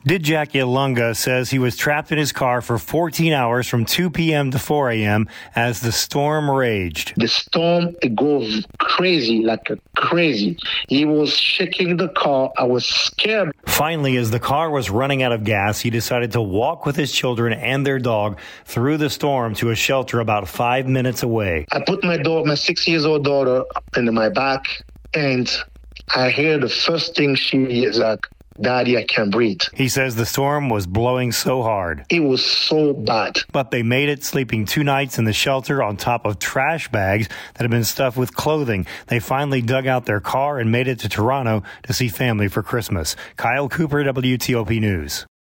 Dijak Ilunga says he was trapped in his car for 14 hours from 2 p.m. to 4 a.m. as the storm raged. The storm goes crazy, crazy. He was shaking the car. I was scared. Finally, as the car was running out of gas, he decided to walk with his children and their dog through the storm to a shelter about 5 minutes away. I put my 6-year-old daughter in my back, and I hear the first thing she is like, "Daddy, I can't breathe." He says the storm was blowing so hard. It was so bad. But they made it, sleeping 2 nights in the shelter on top of trash bags that had been stuffed with clothing. They finally dug out their car and made it to Toronto to see family for Christmas. Kyle Cooper, WTOP News.